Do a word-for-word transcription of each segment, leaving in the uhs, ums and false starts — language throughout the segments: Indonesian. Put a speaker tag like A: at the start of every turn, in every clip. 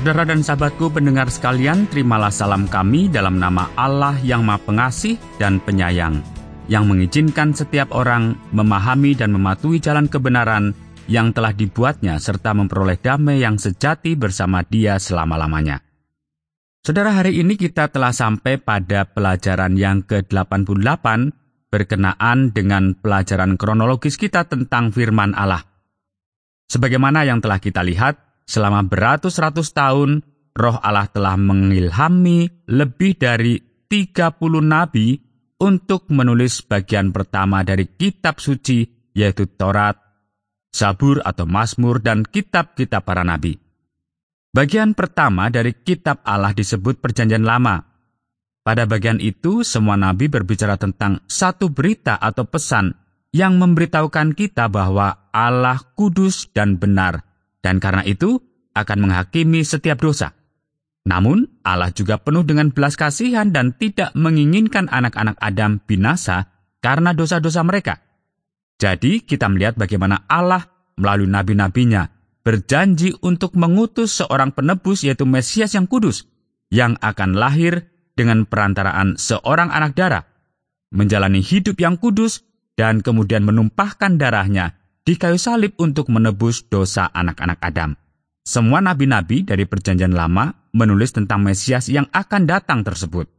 A: Saudara dan sahabatku pendengar sekalian, terimalah salam kami dalam nama Allah yang Maha Pengasih dan Penyayang, yang mengizinkan setiap orang memahami dan mematuhi jalan kebenaran yang telah dibuatnya, serta memperoleh damai yang sejati bersama Dia selama-lamanya. Saudara, hari ini kita telah sampai pada pelajaran yang ke delapan puluh delapan, berkenaan dengan pelajaran kronologis kita tentang firman Allah. Sebagaimana yang telah kita lihat, selama beratus-ratus tahun, Roh Allah telah mengilhami lebih dari tiga puluh nabi untuk menulis bagian pertama dari kitab suci, yaitu Taurat, Zabur atau Mazmur, dan kitab-kitab para nabi. Bagian pertama dari kitab Allah disebut Perjanjian Lama. Pada bagian itu, semua nabi berbicara tentang satu berita atau pesan yang memberitahukan kita bahwa Allah kudus dan benar, dan karena itu akan menghakimi setiap dosa. Namun, Allah juga penuh dengan belas kasihan dan tidak menginginkan anak-anak Adam binasa karena dosa-dosa mereka. Jadi, kita melihat bagaimana Allah melalui nabi-nabinya berjanji untuk mengutus seorang penebus, yaitu Mesias yang kudus, yang akan lahir dengan perantaraan seorang anak darah, menjalani hidup yang kudus, dan kemudian menumpahkan darahnya di kayu salib untuk menebus dosa anak-anak Adam. Semua nabi-nabi dari Perjanjian Lama menulis tentang Mesias yang akan datang tersebut.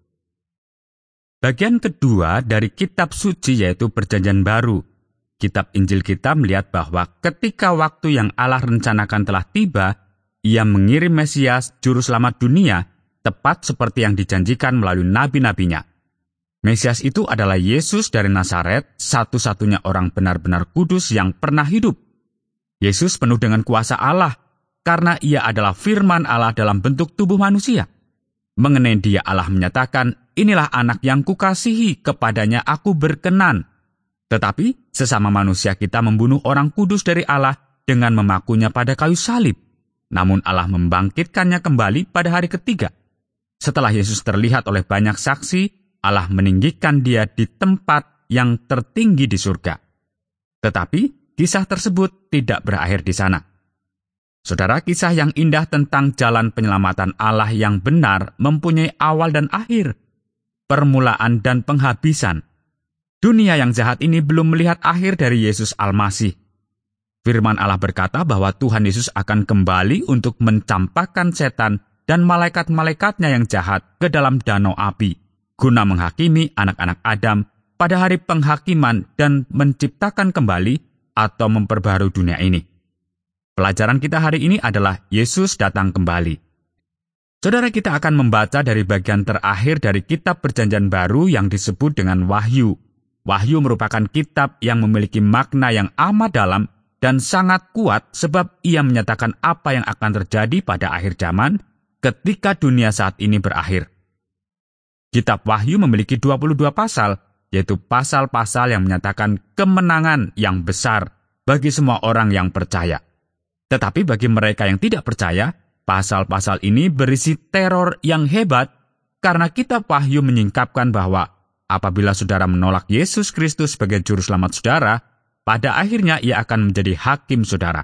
A: Bagian kedua dari kitab suci yaitu Perjanjian Baru. Kitab Injil kita melihat bahwa ketika waktu yang Allah rencanakan telah tiba, Ia mengirim Mesias, Juru Selamat dunia, tepat seperti yang dijanjikan melalui nabi-nabinya. Mesias itu adalah Yesus dari Nazaret, satu-satunya orang benar-benar kudus yang pernah hidup. Yesus penuh dengan kuasa Allah, karena Ia adalah firman Allah dalam bentuk tubuh manusia. Mengenai Dia Allah menyatakan, "Inilah anak yang kukasihi, kepadanya aku berkenan." Tetapi sesama manusia kita membunuh orang kudus dari Allah dengan memakunya pada kayu salib. Namun Allah membangkitkannya kembali pada hari ketiga. Setelah Yesus terlihat oleh banyak saksi, Allah meninggikan Dia di tempat yang tertinggi di surga. Tetapi kisah tersebut tidak berakhir di sana. Saudara, kisah yang indah tentang jalan penyelamatan Allah yang benar mempunyai awal dan akhir, permulaan dan penghabisan. Dunia yang jahat ini belum melihat akhir dari Yesus Almasih. Firman Allah berkata bahwa Tuhan Yesus akan kembali untuk mencampakkan setan dan malaikat-malaikatnya yang jahat ke dalam danau api, guna menghakimi anak-anak Adam pada hari penghakiman dan menciptakan kembali atau memperbaharui dunia ini. Pelajaran kita hari ini adalah Yesus datang kembali. Saudara, kita akan membaca dari bagian terakhir dari kitab Perjanjian Baru yang disebut dengan Wahyu. Wahyu merupakan kitab yang memiliki makna yang amat dalam dan sangat kuat sebab ia menyatakan apa yang akan terjadi pada akhir zaman ketika dunia saat ini berakhir. Kitab Wahyu memiliki dua puluh dua pasal, yaitu pasal-pasal yang menyatakan kemenangan yang besar bagi semua orang yang percaya. Tetapi bagi mereka yang tidak percaya, pasal-pasal ini berisi teror yang hebat karena kitab Wahyu menyingkapkan bahwa apabila saudara menolak Yesus Kristus sebagai juru selamat saudara, pada akhirnya Ia akan menjadi hakim saudara.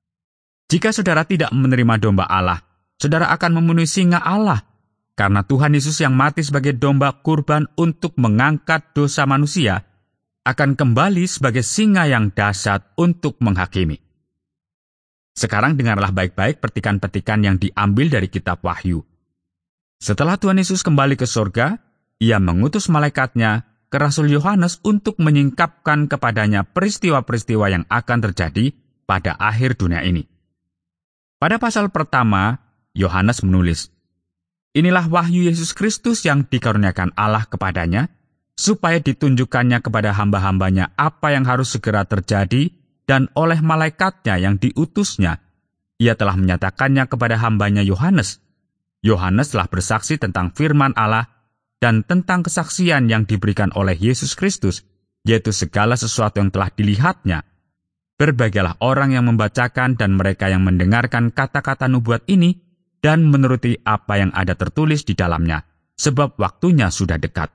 A: Jika saudara tidak menerima domba Allah, saudara akan memenuhi singa Allah, karena Tuhan Yesus yang mati sebagai domba kurban untuk mengangkat dosa manusia, akan kembali sebagai singa yang dahsyat untuk menghakimi. Sekarang dengarlah baik-baik petikan-petikan yang diambil dari kitab Wahyu. Setelah Tuhan Yesus kembali ke surga, Ia mengutus malaikatnya ke Rasul Yohanes untuk menyingkapkan kepadanya peristiwa-peristiwa yang akan terjadi pada akhir dunia ini. Pada pasal pertama, Yohanes menulis, "Inilah wahyu Yesus Kristus yang dikaruniakan Allah kepadanya, supaya ditunjukkannya kepada hamba-hambanya apa yang harus segera terjadi, dan oleh malaikatnya yang diutusnya, Ia telah menyatakannya kepada hambanya Yohanes. Yohanes telah bersaksi tentang firman Allah dan tentang kesaksian yang diberikan oleh Yesus Kristus, yaitu segala sesuatu yang telah dilihatnya. Berbahagialah orang yang membacakan dan mereka yang mendengarkan kata-kata nubuat ini dan menuruti apa yang ada tertulis di dalamnya, sebab waktunya sudah dekat."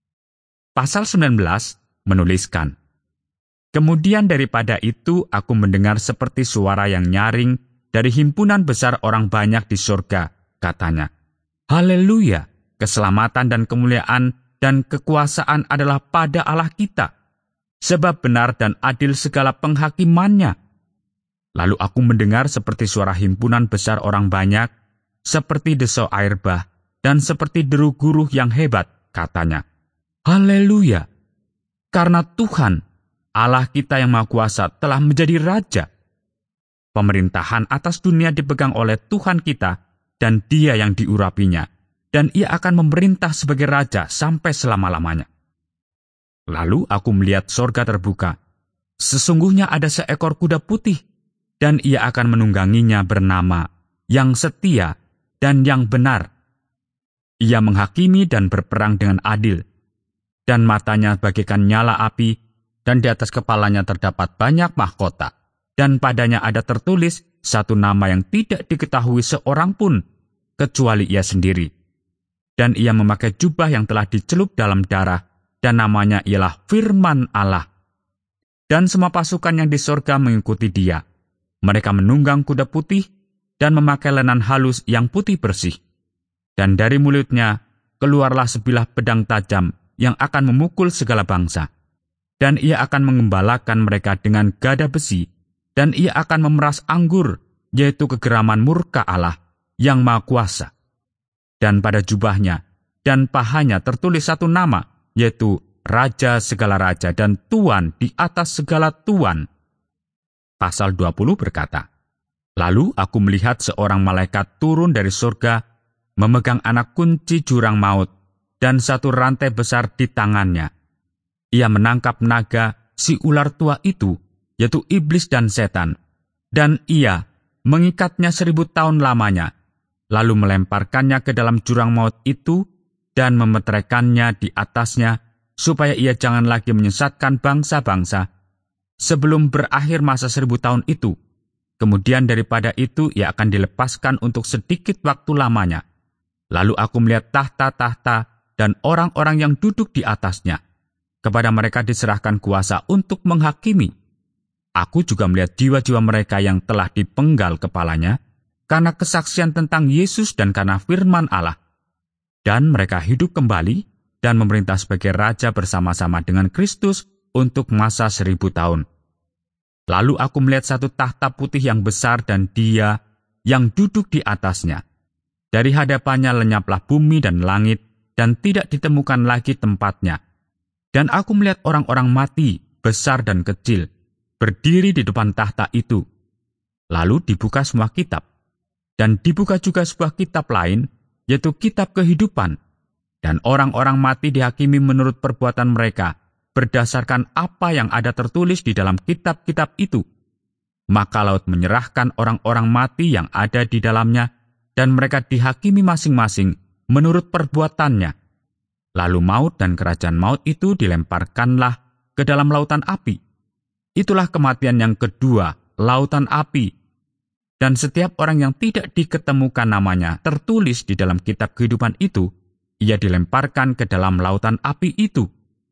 A: Pasal sembilan belas menuliskan, "Kemudian daripada itu aku mendengar seperti suara yang nyaring dari himpunan besar orang banyak di surga, katanya. Haleluya, keselamatan dan kemuliaan dan kekuasaan adalah pada Allah kita, sebab benar dan adil segala penghakimannya. Lalu aku mendengar seperti suara himpunan besar orang banyak, seperti desau air bah, dan seperti deru guruh yang hebat, katanya. Haleluya, karena Tuhan, Allah kita yang Maha Kuasa telah menjadi Raja. Pemerintahan atas dunia dipegang oleh Tuhan kita, dan Dia yang diurapinya, dan Ia akan memerintah sebagai Raja sampai selama-lamanya. Lalu aku melihat sorga terbuka. Sesungguhnya ada seekor kuda putih, dan Ia akan menungganginya bernama Yang Setia dan Yang Benar. Ia menghakimi dan berperang dengan adil, dan matanya bagaikan nyala api, dan di atas kepalanya terdapat banyak mahkota, dan padanya ada tertulis satu nama yang tidak diketahui seorang pun, kecuali Ia sendiri. Dan Ia memakai jubah yang telah dicelup dalam darah, dan namanya ialah Firman Allah. Dan semua pasukan yang di sorga mengikuti Dia. Mereka menunggang kuda putih, dan memakai lenan halus yang putih bersih. Dan dari mulutnya keluarlah sebilah pedang tajam yang akan memukul segala bangsa. Dan Ia akan mengembalakan mereka dengan gada besi, dan Ia akan memeras anggur, yaitu kegeraman murka Allah yang Maha Kuasa. Dan pada jubahnya dan pahanya tertulis satu nama, yaitu Raja segala raja dan Tuan di atas segala tuan. Pasal dua puluh berkata, Lalu aku melihat seorang malaikat turun dari surga, memegang anak kunci jurang maut, dan satu rantai besar di tangannya. Ia menangkap naga, si ular tua itu, yaitu iblis dan setan, dan ia mengikatnya seribu tahun lamanya, lalu melemparkannya ke dalam jurang maut itu, dan memeteraikannya di atasnya, supaya ia jangan lagi menyesatkan bangsa-bangsa, sebelum berakhir masa seribu tahun itu. Kemudian daripada itu ia akan dilepaskan untuk sedikit waktu lamanya. Lalu aku melihat tahta-tahta dan orang-orang yang duduk di atasnya. Kepada mereka diserahkan kuasa untuk menghakimi. Aku juga melihat jiwa-jiwa mereka yang telah dipenggal kepalanya, karena kesaksian tentang Yesus dan karena firman Allah. Dan mereka hidup kembali dan memerintah sebagai raja bersama-sama dengan Kristus untuk masa seribu tahun. Lalu aku melihat satu tahta putih yang besar dan Dia yang duduk di atasnya. Dari hadapannya lenyaplah bumi dan langit, dan tidak ditemukan lagi tempatnya. Dan aku melihat orang-orang mati, besar dan kecil, berdiri di depan tahta itu. Lalu dibuka semua kitab. Dan dibuka juga sebuah kitab lain, yaitu kitab kehidupan. Dan orang-orang mati dihakimi menurut perbuatan mereka, berdasarkan apa yang ada tertulis di dalam kitab-kitab itu. Maka laut menyerahkan orang-orang mati yang ada di dalamnya, dan mereka dihakimi masing-masing menurut perbuatannya. Lalu maut dan kerajaan maut itu dilemparkanlah ke dalam lautan api. Itulah kematian yang kedua, lautan api. Dan setiap orang yang tidak diketemukan namanya tertulis di dalam kitab kehidupan itu, ia dilemparkan ke dalam lautan api itu.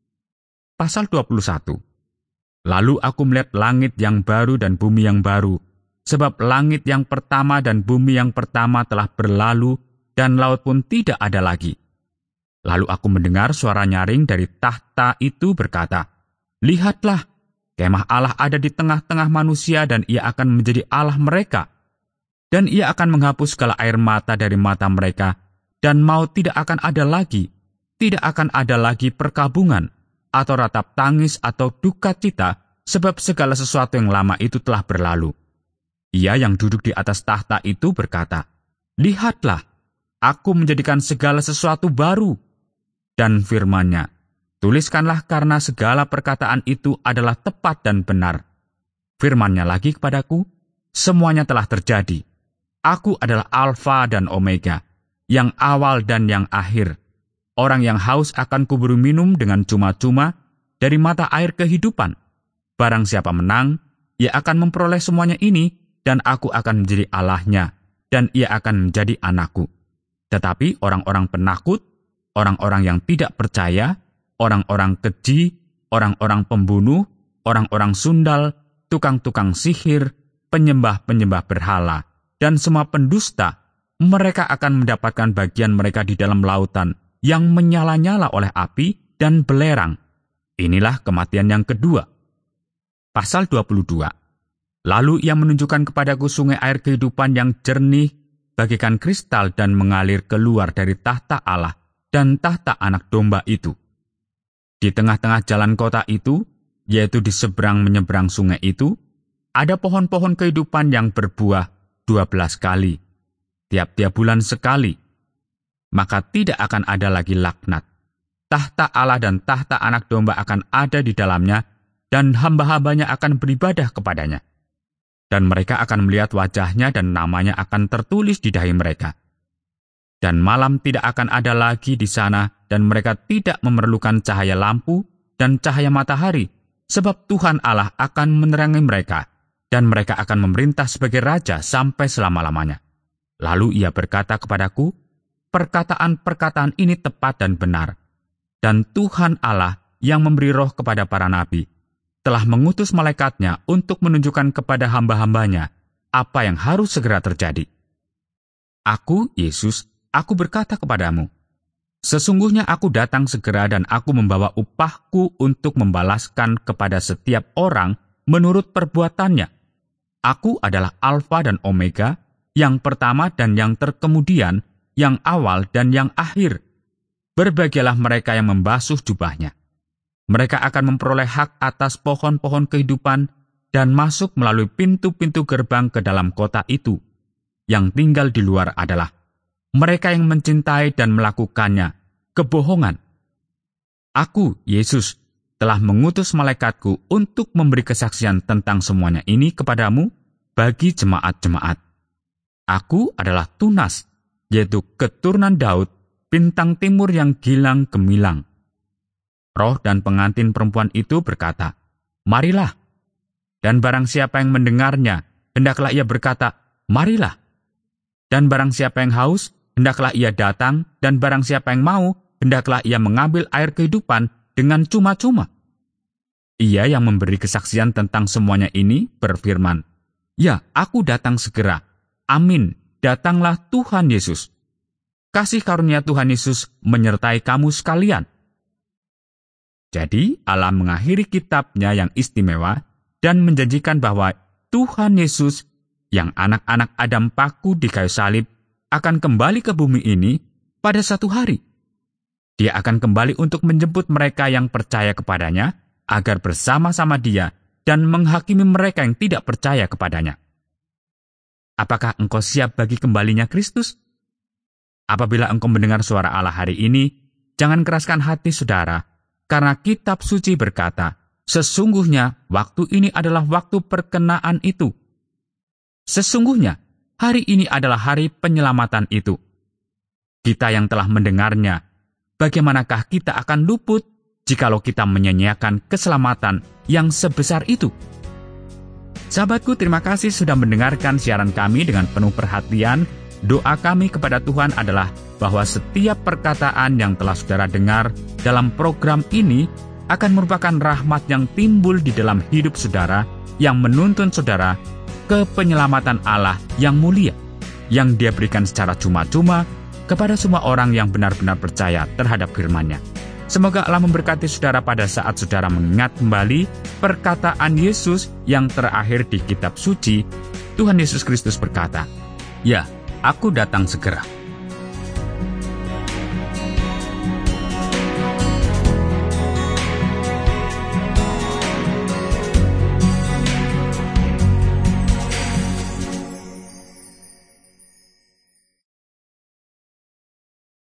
A: Pasal dua puluh satu. Lalu aku melihat langit yang baru dan bumi yang baru, sebab langit yang pertama dan bumi yang pertama telah berlalu, dan laut pun tidak ada lagi. Lalu aku mendengar suara nyaring dari tahta itu berkata, Lihatlah, kemah Allah ada di tengah-tengah manusia, dan Ia akan menjadi Allah mereka. Dan Ia akan menghapus segala air mata dari mata mereka, dan maut tidak akan ada lagi, tidak akan ada lagi perkabungan, atau ratap tangis atau duka cita, sebab segala sesuatu yang lama itu telah berlalu. Ia yang duduk di atas tahta itu berkata, Lihatlah, aku menjadikan segala sesuatu baru. Dan firman-Nya, tuliskanlah karena segala perkataan itu adalah tepat dan benar. Firman-Nya lagi kepadaku, semuanya telah terjadi. Aku adalah Alfa dan Omega, yang awal dan yang akhir. Orang yang haus akan kuberi minum dengan cuma-cuma dari mata air kehidupan. Barang siapa menang, ia akan memperoleh semuanya ini, dan aku akan menjadi Allahnya, dan ia akan menjadi anakku. Tetapi orang-orang penakut, orang-orang yang tidak percaya, orang-orang keji, orang-orang pembunuh, orang-orang sundal, tukang-tukang sihir, penyembah-penyembah berhala, dan semua pendusta, mereka akan mendapatkan bagian mereka di dalam lautan yang menyala-nyala oleh api dan belerang. Inilah kematian yang kedua. Pasal dua puluh dua. Lalu ia menunjukkan kepadaku sungai air kehidupan yang jernih bagaikan kristal dan mengalir keluar dari tahta Allah dan tahta anak domba itu. Di tengah-tengah jalan kota itu, yaitu di seberang menyeberang sungai itu, ada pohon-pohon kehidupan yang berbuah dua belas kali, tiap-tiap bulan sekali. Maka tidak akan ada lagi laknat. Tahta Allah dan tahta anak domba akan ada di dalamnya, dan hamba-hambanya akan beribadah kepadanya. Dan mereka akan melihat wajahnya dan namanya akan tertulis di dahi mereka. Dan malam tidak akan ada lagi di sana, dan mereka tidak memerlukan cahaya lampu dan cahaya matahari, sebab Tuhan Allah akan menerangi mereka, dan mereka akan memerintah sebagai raja sampai selama-lamanya. Lalu ia berkata kepadaku, perkataan-perkataan ini tepat dan benar. Dan Tuhan Allah yang memberi roh kepada para nabi, telah mengutus malaikatnya untuk menunjukkan kepada hamba-hambanya apa yang harus segera terjadi. Aku, Yesus, aku berkata kepadamu, sesungguhnya aku datang segera dan aku membawa upahku untuk membalaskan kepada setiap orang menurut perbuatannya. Aku adalah Alfa dan Omega, yang pertama dan yang terkemudian, yang awal dan yang akhir. Berbahagialah mereka yang membasuh jubahnya. Mereka akan memperoleh hak atas pohon-pohon kehidupan dan masuk melalui pintu-pintu gerbang ke dalam kota itu. Yang tinggal di luar adalah mereka yang mencintai dan melakukannya, kebohongan. Aku, Yesus, telah mengutus malaikatku untuk memberi kesaksian tentang semuanya ini kepadamu bagi jemaat-jemaat. Aku adalah Tunas, yaitu keturunan Daud, bintang timur yang gilang gemilang. Roh dan pengantin perempuan itu berkata, marilah. Dan barang siapa yang mendengarnya, hendaklah ia berkata, marilah. Dan barang siapa yang haus, hendaklah ia datang, dan barang siapa yang mau, hendaklah ia mengambil air kehidupan dengan cuma-cuma. Ia yang memberi kesaksian tentang semuanya ini berfirman, ya, aku datang segera. Amin, datanglah Tuhan Yesus. Kasih karunia Tuhan Yesus menyertai kamu sekalian. Jadi Allah mengakhiri kitabnya yang istimewa dan menjanjikan bahwa Tuhan Yesus yang anak-anak Adam paku di kayu salib akan kembali ke bumi ini pada satu hari. Dia akan kembali untuk menjemput mereka yang percaya kepadanya agar bersama-sama dia dan menghakimi mereka yang tidak percaya kepadanya. Apakah engkau siap bagi kembalinya Kristus? Apabila engkau mendengar suara Allah hari ini, jangan keraskan hati saudara, karena kitab suci berkata, sesungguhnya waktu ini adalah waktu perkenaan itu. Sesungguhnya hari ini adalah hari penyelamatan itu. Kita yang telah mendengarnya, bagaimanakah kita akan luput jikalau kita menyanyiakan keselamatan yang sebesar itu? Sahabatku, terima kasih sudah mendengarkan siaran kami dengan penuh perhatian. Doa kami kepada Tuhan adalah bahwa setiap perkataan yang telah saudara dengar dalam program ini akan merupakan rahmat yang timbul di dalam hidup saudara yang menuntun saudara ke penyelamatan Allah yang mulia, yang Dia berikan secara cuma-cuma kepada semua orang yang benar-benar percaya terhadap firman-Nya. Semoga Allah memberkati saudara pada saat saudara mengingat kembali perkataan Yesus yang terakhir di kitab suci. Tuhan Yesus Kristus berkata, ya, aku datang segera.